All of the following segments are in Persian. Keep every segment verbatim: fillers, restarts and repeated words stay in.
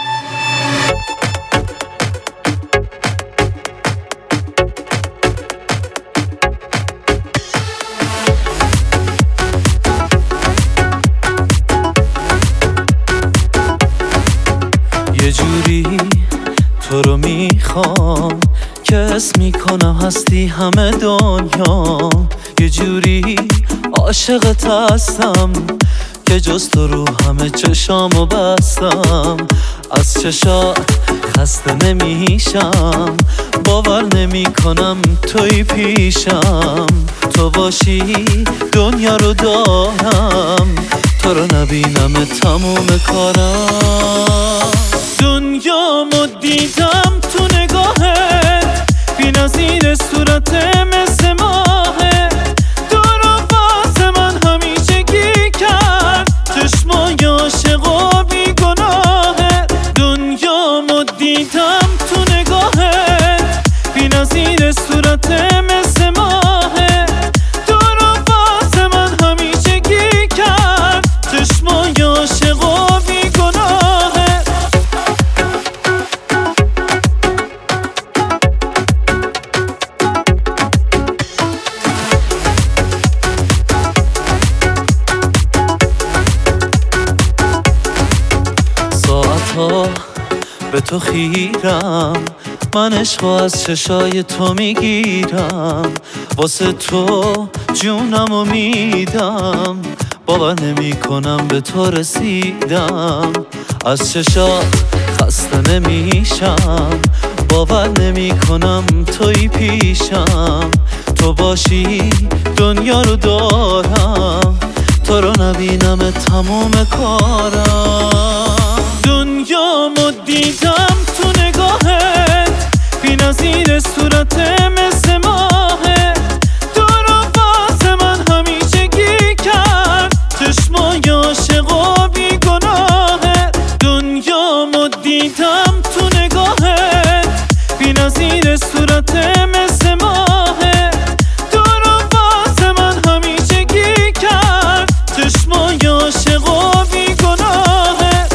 یه جوری تو رو میخوام که اسم میکنم هستی همه دنیا. یه جوری عاشقت هستم که جز تو رو همه چشامو بستم. از چشات خسته نمیشم، باور نمی کنم توی پیشم. تو باشی دنیا رو دارم، تو رو نبینم تموم کارم. دنیامو دیدم تو نگاهت، بی نظیر صورت مثل ماهت. تو رو واسه من همیشگی کرد، چشمای عاشق و بی گناهت. دنیامو دیدم تو نگاهت، بی نظیر صورت مثل ماهت. تو رو واسه من همیشگی کرد، چشمای عاشق و بی گناهت. ساعتها به تو خیرم، من عشقو از چشای تو میگیرم. واسه تو جونمو میدم، باور نمی کنم به تو رسیدم. از چشات خسته نمیشم، باور نمی کنم توی پیشم. تو باشی دنیا رو دارم، تو رو نبینم تموم کارم. دنیامو دیدم تو نگاهت، بی نظیر صورت مثل ماهت. تو رو واسه من همیشگی کرد، چشمای عاشق و بی گناهت. دنیامو دیدم تو نگاهت، بی نظیر صورت مثل ماهت. تو رو واسه من همیشگی کرد، چشمای عاشق و بی گناهت.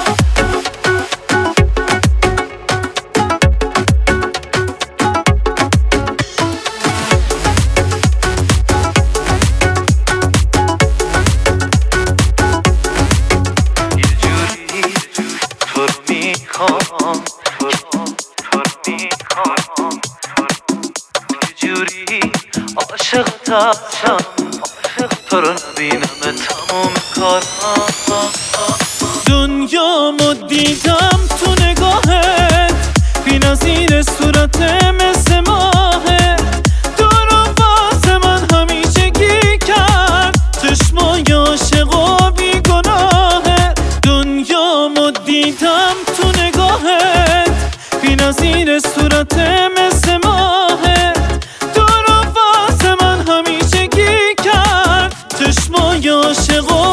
میخوام تو رو تو رو میخوام، یه جوری عاشقت هستم، تو رو نبینم تموم کارم. دنیامو دیدم تو نگاهت، بی نظیر صورت مثل ماهت. تو رو واسه من همیشگی کرد، چشمای عاشق و بی گناهت. دنیامو دیدم تو نگاهت، بی نظیر صورت مثل ماهت. تو رو واسه من همیشگی کرد، چشمای عاشق و